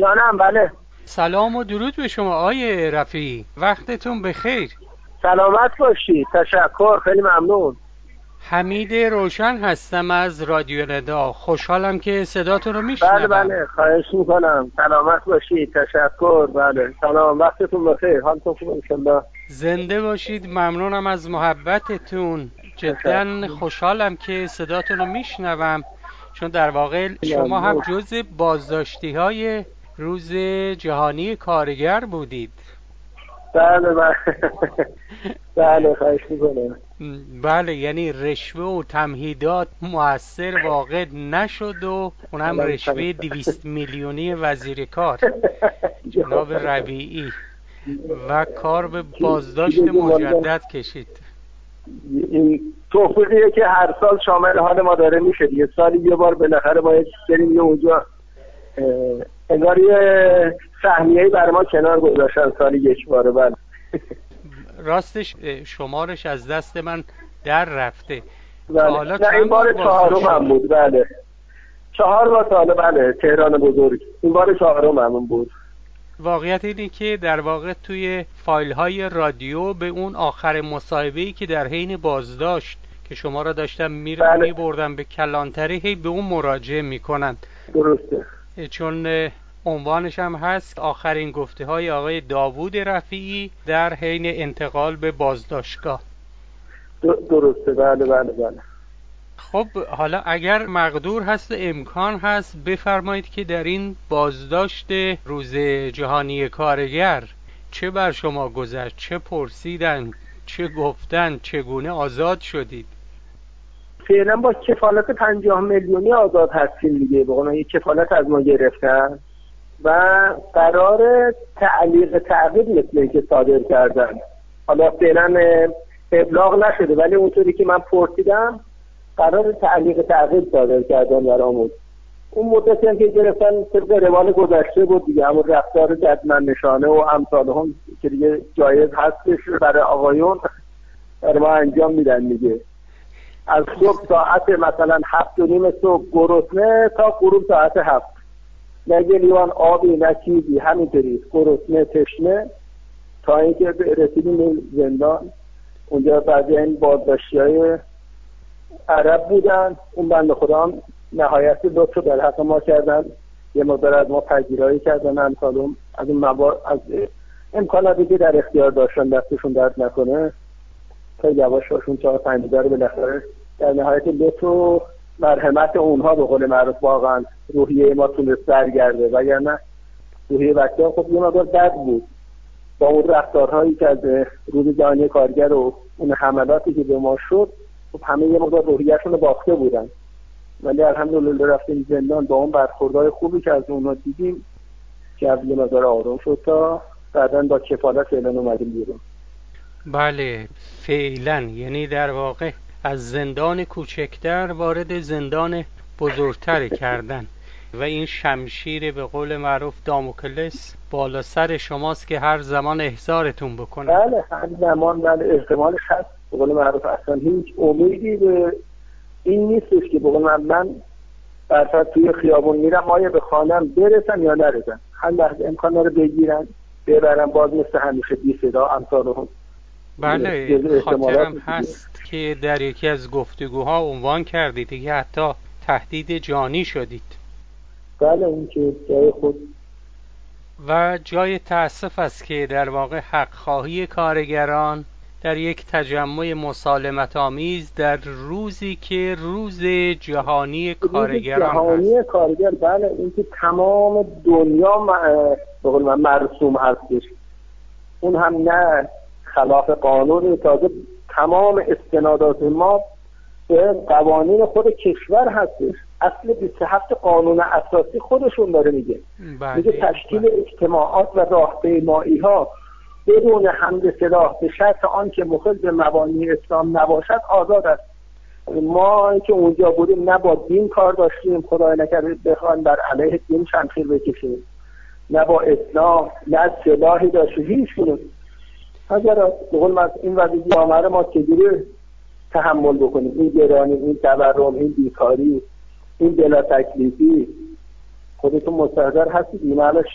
جانم بله. سلام و درود به شما آقای رفیعی، وقتتون بخیر. سلامت باشید، تشکر، خیلی ممنون. حمید روشن هستم از رادیو ندا، خوشحالم که صداتون رو میشنوم. بله خواهش میکنم، سلامت باشید، تشکر. بله سلام، وقتتون بخیر، حالتون خوبه انشالله. زنده باشید، ممنونم از محبتتون، جدا خوشحالم که صداتون رو میشنوم، چون در واقع شما هم جزء بازداشتی های روز جهانی کارگر بودید. بله بله خواهش میکنم. بله، یعنی رشوه و تمهیدات مؤثر واقع نشد و اونم رشوه 200 میلیونی وزیر کار جناب ربیعی و کار به بازداشت مجدد کشید. این توفیقیه که هر سال شامل حال ما داره میشه دیگه، سالی یه بار بالاخره باید بریم یه اونجا انگار یه سهمیه‌ای برای ما کنار گذاشتن سالی یک باره. بله راستش شمارش از دست من در رفته. بله. حالا نه این بار چهارم هم بود. بله 4 بار تا حالا. بله تهران بزرگ این بار 4 هم بود. واقعیت اینه که در واقع توی فایل های رادیو به اون آخر مصاحبه‌ای که در حین بازداشت که شما را داشتم میبردم به کلانتری، هی به اون مراجعه میکنن. درسته، چون عنوانش هم هست آخرین گفته های آقای داوود رفیعی در حین انتقال به بازداشتگاه. درسته. بله. خب حالا اگر مقدور هست و امکان هست بفرمایید که در این بازداشت روز جهانی کارگر چه بر شما گذشت، چه پرسیدن، چه گفتن، چگونه آزاد شدید؟ فعلا با کفالت 50 میلیونی آزاد هستیم دیگه، به قول یک کفالت از ما گرفتن و قرار تعقیب مثل اینکه صادر کردن. حالا فعلا ابلاغ نشده ولی اونطوری که من پرسیدم قرار تعقیب صادر کردن برامون. اون مدتی هم که گرفتن طبق روال گذشته بود دیگه، همون رفتار جدمن نشانه و امثال هم که دیگه جایز هستش برای آقایون برای ما انجام میدن دیگه. از صبح ساعت مثلا 7:30 صبح گرسنه تا غروب ساعت 7، نه لیوان آبی نه چیزی، همینطوری گرسنه تشنه تا اینکه رسیدیم زندان. اونجا بعضی این بازداشتی‌های عرب بودن، اون بنده خدا هم نهایت لطف در حق ما کردن، یه مقدار از ما پذیرایی کردن، امثالم از اون از امکاناتی که در اختیار داشتن دستشون درد نکنه تا یواش باشون 4-5 رو بالاخره در نهایت لطف و مرحمت اونها به قول معروف واقعا روحیه ما تونست برگرده، وگرنه روحیه بچه‌ها خب یه مقدار بد بود با اون رفتارهایی که از روز جهانی کارگر و اون حملاتی که به ما شد. خب همه یه مقدار روحیه‌شون رو باخته بودن، ولی الحمدلله رفتیم زندان با اون برخوردهای خوبی که از اونها دیدیم که از یه مقدار آروم شد تا بعداً با کفالت فعلا اومدیم بیرون. بله فعلا، یعنی در واقع از زندان کوچکتر وارد زندان بزرگتر کردن و این شمشیر به قول معروف داموکلس بالا سر شماست که هر زمان احضارتون بکنه. بله هر زمان، بله احتمالش هست. به قول معروف اصلا هیچ امیدی به این نیستش که به قول من برفت توی خیابون میرم آیا به خانم برسم یا نرسم، هر لحظه امکان داره بگیرن ببرن، باز مثل همیشه بی صدا امثالهم. بله خاطرم هست که در یکی از گفتگوها عنوان کردید که حتی تهدید جانی شدید. بله این که جای خود و جای تأسف است که در واقع حق خواهی کارگران در یک تجمع مسالمت آمیز در روزی که روز جهانی کارگران هست. کارگر، بله این که تمام دنیا به قول من مرسوم هستش، اون هم نه خلاف قانون، تازه تمام استنادات ما به قوانین خود کشور هستش. اصل 27 قانون اساسی خودشون داره میگه تشکیل اجتماعات و راهپیمایی ها بدون حمل سلاح به شرط آن که مخالف به مبانی اسلام نباشد آزاد است. ما که اونجا بودیم نه با دین کار داشتیم، خدای نکرده بخوان بر علیه دین شمشیر بکشیم، نه با اسلام نه سلاحی داشتیم، هیچ کنیم. اگر به قول من این وضعیت جامعه ما چجوری تحمل بکنیم؟ این گرانی، این تورم، این بیکاری، این بلا تکلیفی، خودتون مستحضر هستید من الان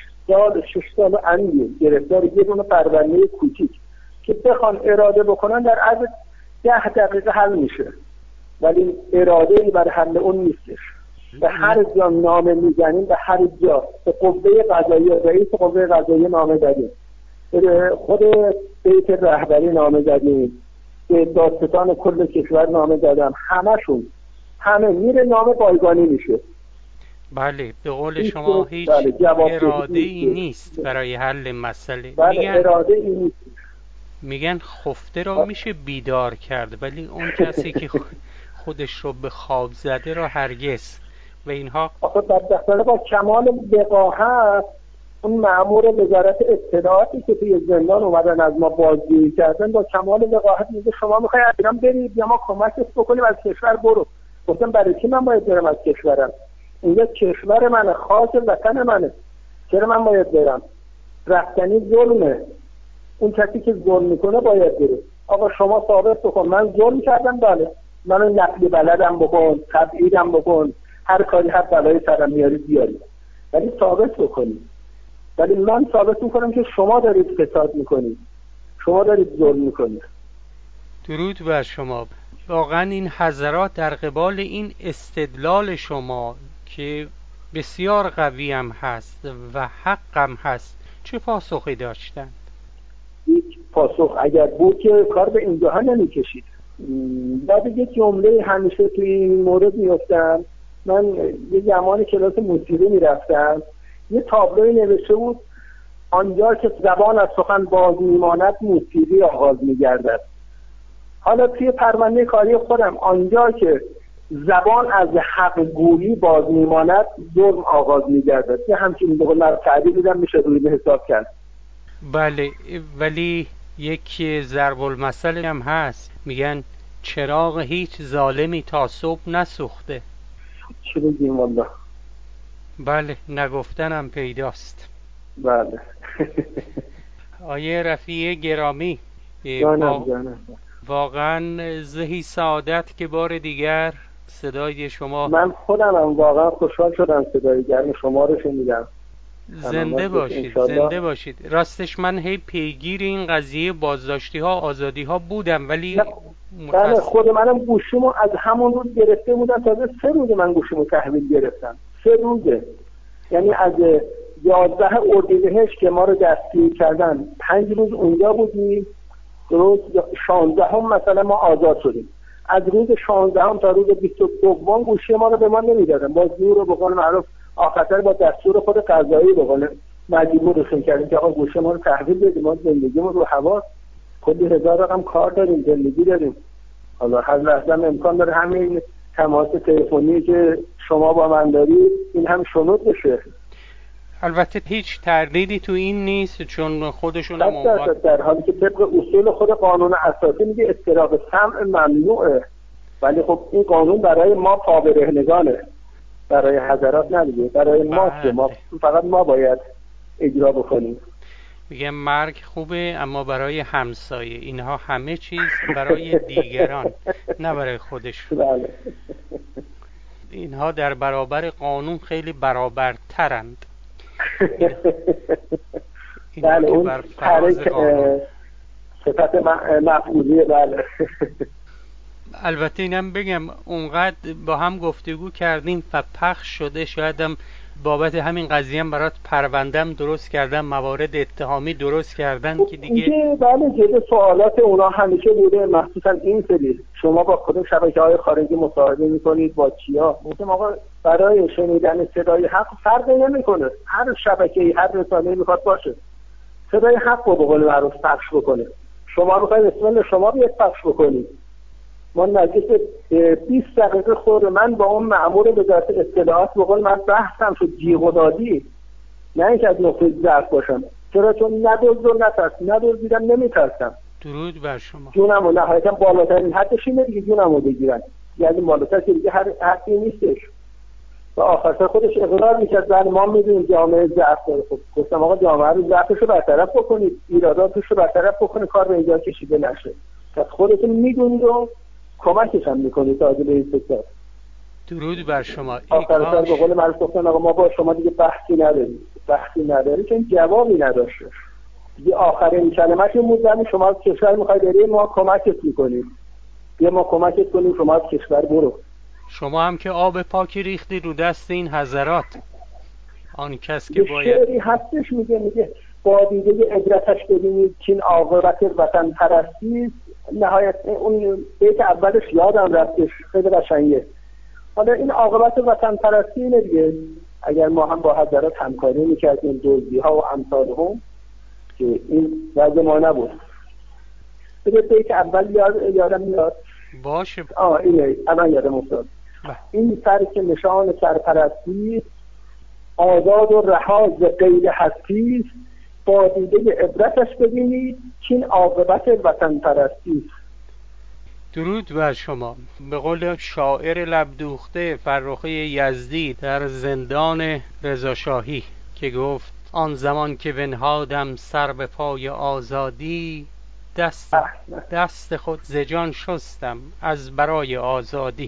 6 سال اندی گرفتار یه دونه پرونده کوچیک که بخوان اراده بکنن در عرض 10 دقیقه حل میشه، ولی اراده ای برای حل اون نیستش. به هر جا نامه میزنیم، به هر جا به قوه قضاییه، رئیس قوه قضاییه نامه زدیم، خود بیت رهبری نامه زدیم، به دادستان کل کشور نامه زدم، همه میره نامه بایگانی میشه. بله، به قول شما هیچ اراده ای نیست برای حل مسئله. اراده ای نیست. میگن خفته رو میشه بیدار کرد، ولی اون کسی که خودش رو به خواب زده رو هرگز. و اینها آخه بدبختانه با کمال وقاحت اون مأمور وزارت اطلاعاتی که توی زندان اومدن از ما بازجویی کردن با کمال وقاحت میگه شما میخوای از ایران برید یا ما کمکت بکنیم از کشور برو. گفتم برای چی من باید برم از کشورم؟ اینجا کشور منه، خاک وطن منه، چرا من باید برم؟ رفتنی ظلمه. اون کسی که ظلم میکنه باید بره. آقا شما ثابت بکن من ظلم کردم، بله منو نقلی بلدم بکن، تبعیدم بکن، هر کاری هر بلایی سرم میاری بیاری، ولی ثابت بکنید. ولی من ثابت میکنم که شما دارید فساد میکنید، شما دارید ظلم میکنید. درود بر شما. واقعا این حضرات در قبال این استدلال شما که بسیار قوی هم هست و حق هم هست چه پاسخی داشتند؟ هیچ پاسخ اگر بود که کار به اینجاها نمیکشید. بعد یک جمله همیشه توی این مورد میفتم. من یه زمانی کلاس موسیقی میرفتم، یه تابلوی نوشته بود آنجا که زبان از سخن باز میماند موسیقی آغاز میگردد. حالا توی پرونده کاری خودم آنجا که زبان از حق گویی باز میماند ظلم آغاز میگردد. یه همچین به قول تعبیر میدم میشه روی به حساب کرد. بله، ولی یک ضرب المثل هم هست، میگن چراغ هیچ ظالمی تا صبح نسوخته. چی بگیم والله؟ بله، نگفتنم پیداست. بله. آیه رفیع گرامی، جانم. واقعا زهی سعادت که بار دیگر صدای شما، من خودم هم واقعا خوشحال شدم صدای گرم شما رو شنیدم. زنده باشید. راستش من هی پیگیر این قضیه بازداشتی ها آزادی ها بودم، ولی بله خود منم گوشیمو از همون روز گرفته بودم، تازه 3 روز من گوشیمو تحویل گرفتم. 3 روزه، یعنی از 11 اردیبهشت که ما رو دستگیر کردن 5 روز اونجا بودیم، درست 16 مثلا ما آزاد شدیم. از روز 16 تا روز 22 گوشی ما رو به ما نمیدادن، باز زور رو به قول معروف آخر با دستور خود قضایی به قول مجبورشون کردیم که آقا گوشی ما رو تحویل بدیم، ما زندگیمون رو هوا کلی 1000 رقم کار داریم، زندگی داریم. حالا هر لحظه امکان داره همین تماس تلفنی که شما با من دارید این هم شنود بشه. البته هیچ تردیدی تو این نیست، چون خودشون هم در حالی که طبق اصول خود قانون اساسی میگه استراق سمع ممنوعه، ولی خب این قانون برای ما پابرهنگانه، برای حضرات نمیگه، برای ما که ما فقط ما باید اجرا بکنیم. میگه مرگ خوبه اما برای همسایه، اینها همه چیز برای دیگران نه برای خودشون. بله. اینها در برابر قانون خیلی برابرترند. بله اون صفت مفعولیه. بله. البته اینم بگم اونقدر با هم گفتگو کردیم و پخش شده، شایدم بابت همین قضیه هم برات پروندم درست کردم، موارد اتهامی درست کردن که دیگه بله جزء سوالات اونا همیشه بوده، مخصوصا این سری شما با خود شبکه‌های خارجی مصاحبه می‌کنید با چیا؟ گفتم آقا برای شنیدن صدای حق فرقی نمی‌کنه، هر شبکه‌ای هر رسانه‌ای می‌خواد باشه صدای حق رو به قول معروف پخش بکنه. شما می‌خواید بسم الله شما بیاید پخش بکنید. ما نزدیک 20 دقیقه خود من با اون مأمور وزارت اطلاعات به قول من بحثم شد، جیغ و دادی، نه اینکه از نقطه ضعف باشم، چرا؟ چون ندزدیدم نمیترسم. درود بر شما. جونم و نهایتا بالاترین حدش اینه دیگه، جونم رو بگیرن، یعنی بالاتر که دیگه هر حدی نیستش. و آخرش خودش اقرار میکرد بله ما میدونیم جامعه ضعف داره. خب گفتم آقا جامعه رو ضعفش رو برطرف بکنید، ایراداتش رو برطرف بکنید، کار به اینجا کشیده نشه. پس خودتون میدونید و کمکش هم میکنید تا به این فکر. درود بر شما. آخر سر به قول معروف گفتن آقا ما با شما دیگه بحثی نداری چون جوابی نداشت. دیگه آخرین کلمه‌ش این بود زمین شما از کشور میخوای بری ما کمکت میکنیم، بیا ما کمکت کنیم شما از کشور برو. شما هم که آب پاکی ریختی رو دست این حضرات، آن کس که باید. شعری هستش میگه با دیده عبرتش ببینید که این عاقبت وطن پرستی. نهایت اون بیت اولش یادم رفتش، خیلی قشنگه. حالا این عاقبت وطن پرستی اینه دیگه، اگر ما هم با حضرات همکاری میکردیم دزدی‌ها و امثالهم که این وضع ما نبود. بده بیت اول یادم میاد باشه. اینه الان یادم افتاد. این سر که نشان سرپرستی، آزاد و رها ز قید هستی، با دیده عبرتش ببینید که این عاقبت وطن پرستی. درود بر شما. به قول شاعر لبدوخته فرخی یزدی در زندان رضاشاهی که گفت آن زمان که بنهادم سر به پای آزادی، دست خود ز جان شستم از برای آزادی.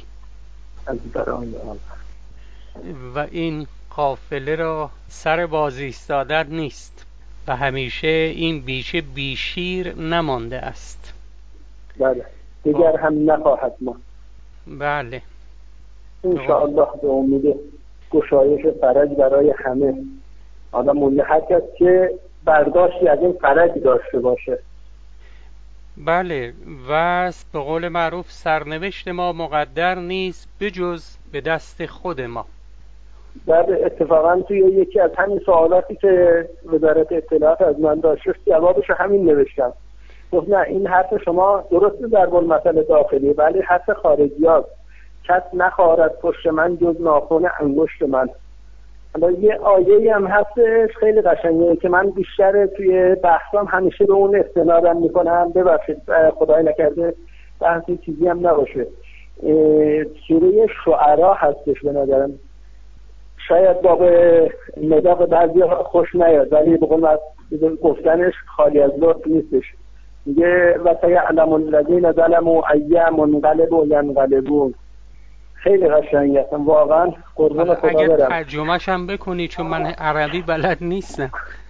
و این قافله را سر باز ایستادن نیست و همیشه این بیشه بیشیر نمانده است. بله دیگر هم نخواهد ما. بله انشاءالله به امید گشایش فرج برای همه. آدم مونده هر کس که برداشتی از این فرج داشته باشه. بله و به قول معروف سرنوشت ما مقدر نیست بجز به دست خود ما. بله اتفاقا توی یکی از همین سوالاتی که وزارت اطلاعات از من داشت جوابش همین نوشتم. گفت نه این حرف شما درسته ضرب المثل داخلی ولی حرف خارجی هست. کس نخواهد پشت من جز ناخن انگشت من. حالا یه آیه‌ای هم هستش خیلی قشنگه که من بیشتر توی بحثام همیشه به اون استنادم میکنم. ببخشید خدای نکرده بحثی چیزی هم نباشه. سوره شعرا هستش به نظرم. شاید با به مذاق بعضی خوش نیاد ولی به قول گفتنش خالی از لطف نیستش. میگه و سیعلم الذین ظلموا ای منقلب ینقلبون. خیلی قشنگه اصلا واقعا قربون خدا اگر برم. ترجمه‌ش هم بکنی چون من عربی بلد نیستم.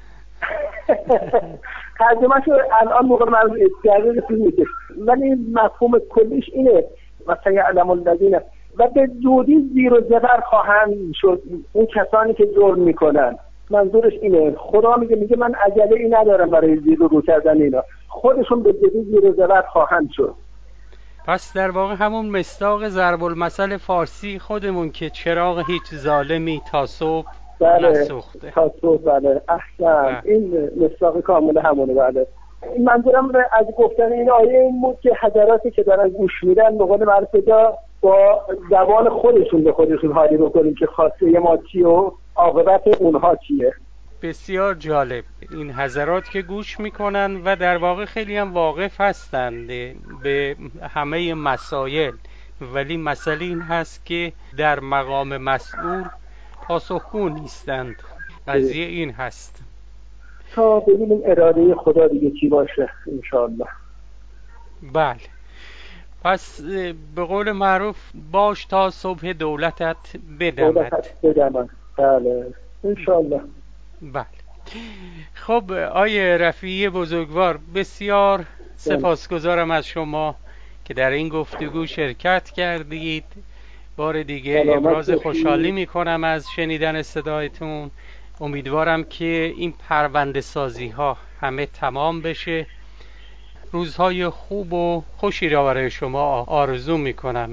ترجمه‌شو الان موقع من استعداد نیست ولی مفهوم کلیش اینه و سیعلم الذین و به زودی زیر و زبر خواهند شد اون کسانی که ظلم میکنن. منظورش اینه. خدا میگه من عجله ای ندارم برای زیر و رو کردن اینا. خودشون به زودی زیر و زبر خواهند شد. پس در واقع همون مصداق ضرب المثل فارسی خودمون که چراغ هیچ ظالمی تا صبح نسوخته. تا صبح. بله احسن. این مصداق کامل همونه. بله این منظورم از گفتن این آیه این بود که حضراتی که دارن گوش میدن به قول معروف با زبان خودشون به خودشون حالی بکنیم که خواسته ما چیه و عاقبت اونها چیه. بسیار جالب. این حضرات که گوش میکنن و در واقع خیلی هم واقف هستند به همه مسائل ولی مسئله این هست که در مقام مسئول پاسخگو نیستند. قضیه این هست تا ببینیم اراده خدا دیگه چی باشه انشاءالله. بله پس به قول معروف باش تا صبح دولتت بدمد. بله انشاءالله. بله خب آیه رفیعی بزرگوار بسیار سپاسگزارم از شما که در این گفتگو شرکت کردید. بار دیگه ابراز خوشحالی میکنم از شنیدن صدایتون. امیدوارم که این پرونده سازی ها همه تمام بشه. روزهای خوب و خوشی را برای شما آرزو میکنم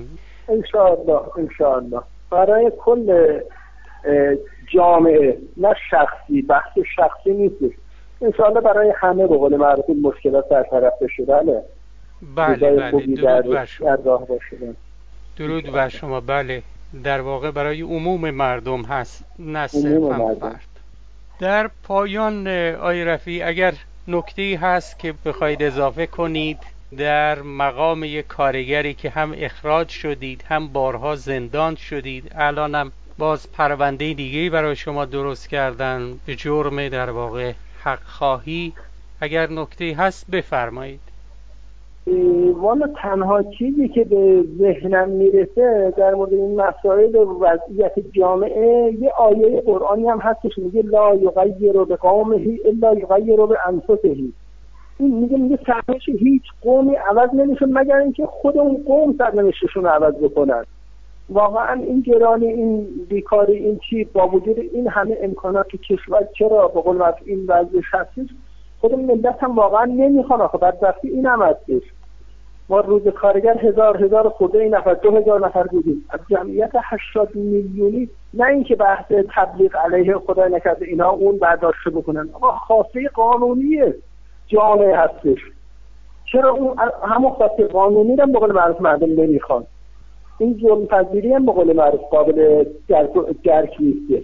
انشاءالله برای کل جامعه نه شخصی. بحث شخصی نیست انشاءالله برای همه به قول معروف مشکلات برطرف بشه. بله درود بر شما. درود بر شما. بله در واقع برای عموم مردم هست نه صرفاً فرد. در پایان آی رفیع اگر نکته‌ای هست که بخواید اضافه کنید در مقام یک کارگری که هم اخراج شدید هم بارها زندان شدید الانم باز پرونده دیگه‌ای برای شما درست کردن به جرم در واقع حق خواهی، اگر نکته‌ای هست بفرمایید. والا تنها چیزی که به ذهنم میرسه در مورد این مسائل وضعیت جامعه، یه آیه قرآنی هم هستش میگه لا یغیر بقومه الا یغیر بانفسه. این میگه سرنوشت هیچ قومی عوض نمیشه مگر اینکه خود اون قوم سرنوشتشون رو عوض بکنن. واقعا این گرانی، این بیکاری، این چی، با وجود این همه امکانات که کشور چرا به قول معروف این وضعش هستش، خود ملت هم واقعا نمیخوان. آخه بدبختی این هم هستش. ما روز کارگر هزار خورده این نفر 2000 نفر بودیم از جمعیت 80 میلیونی. نه اینکه بحث تبلیغ علیه خدای نکرده اینا اون برداشت بکنن، آقا خواسته قانونیه جامعه هستش. چرا اون همون خواسته قانونی رو به قول معروف مردم نمیخوان؟ این ظلم پذیری هم به قول معروف قابل درک نیستش.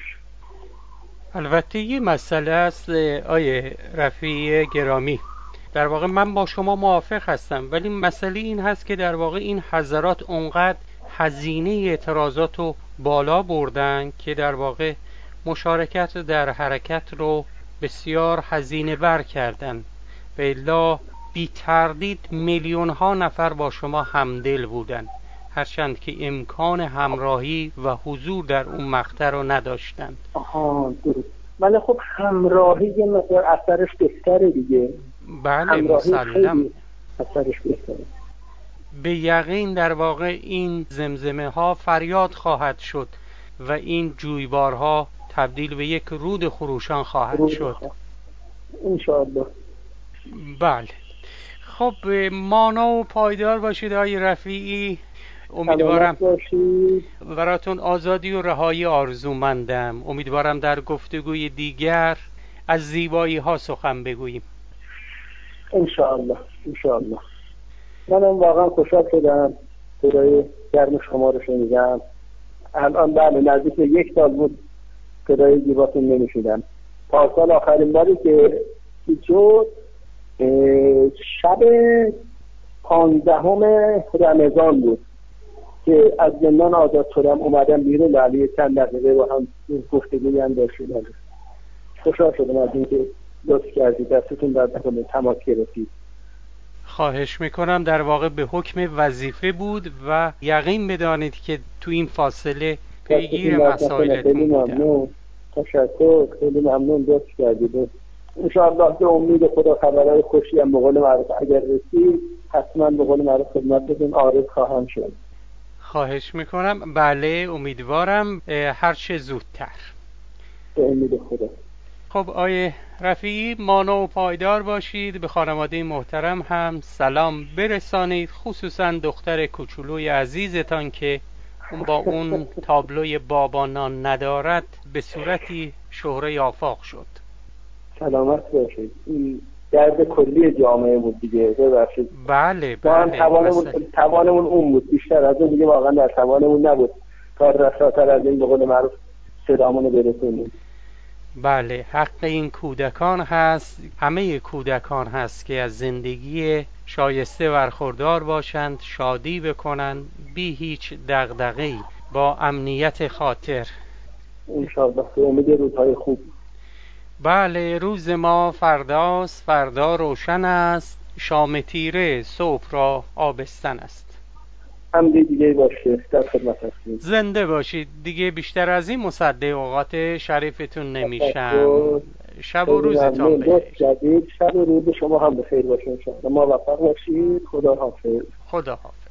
البته یه مسئله است آیه رفیعی گرامی، در واقع من با شما موافق هستم، ولی مسئله این هست که در واقع این حضرات اونقدر هزینه اعتراضات رو بالا بردن که در واقع مشارکت در حرکت رو بسیار هزینه بر کردن و الا بی تردید میلیون ها نفر با شما همدل بودن، هرچند که امکان همراهی و حضور در اون مقطع رو نداشتند. درست. ولی خب همراهی یه مقدار اثرش بهتره دیگه. بله مسلم اثرش بهتره. به یقین در واقع این زمزمه ها فریاد خواهد شد و این جویبارها تبدیل به یک رود خروشان خواهد شد انشاءالله. بله. خب مانا و پایدار باشید آقای رفیعی. امیدوارم براتون آزادی و رهایی آرزومندم. امیدوارم در گفتگوی دیگر از زیبایی ها سخن بگوییم. انشاءالله. منم واقعا خوشحال شدم صدای گرم شما رو شنیدم. الان بله نزدیک 1 سال بود صدای زیباتون نمیشیدم. پارسال آخرین باری که شد شب 15 رمضان بود که از زندان آزاد شدم، اومدم بیرون، علی چند دقیقه با هم گفتگویی هم داشتیم. خوشحال شدم از اینکه لطف کردید، دستتون درد نکنه، تماس گرفتید. خواهش میکنم. در واقع به حکم وظیفه بود و یقین بدانید که تو این فاصله پیگیر مسائلتون بودم. تشکر، خیلی ممنون، لطف کردید. انشاءالله به امید خدا خبرهای خوشی هم به قول معروف اگر رسید حتما به قول معروف خدمتتون عارض خواهم شد. خواهش میکنم. بله امیدوارم هر چه زودتر. به امید خدا. خب آیه رفیعی مانا و پایدار باشید. به خانواده محترم هم سلام برسانید، خصوصا دختر کوچولوی عزیزتان که با اون تابلوی بابانان ندارد به صورتی شهره آفاق شد. سلامت باشید. این درد کلی جامعه بود دیگه، ببخشید. بله توانمون اون بود، بیشتر از اون دیگه واقعا در توانمون نبود تا رساتر از این به قول معروف صدامونو برسونیم. بله حق این کودکان هست، همه کودکان هست که از زندگی شایسته برخوردار باشند، شادی بکنند بی هیچ دغدغه‌ای، با امنیت خاطر. انشاءالله به امید روزهای خوب. بله روز ما فرداست، فردا روشن است، شام تیره صبح را آبستن است. حمدی دیگه باشه، در خدمت هستیم. زنده باشید. دیگه بیشتر از این مصدق اوقات شریفتون نمیشم. شب و روزتان بخیر. شب و روز شما هم بخیر باشه انشاءالله. موفق باشید. خدا حافظ. خدا حافظ.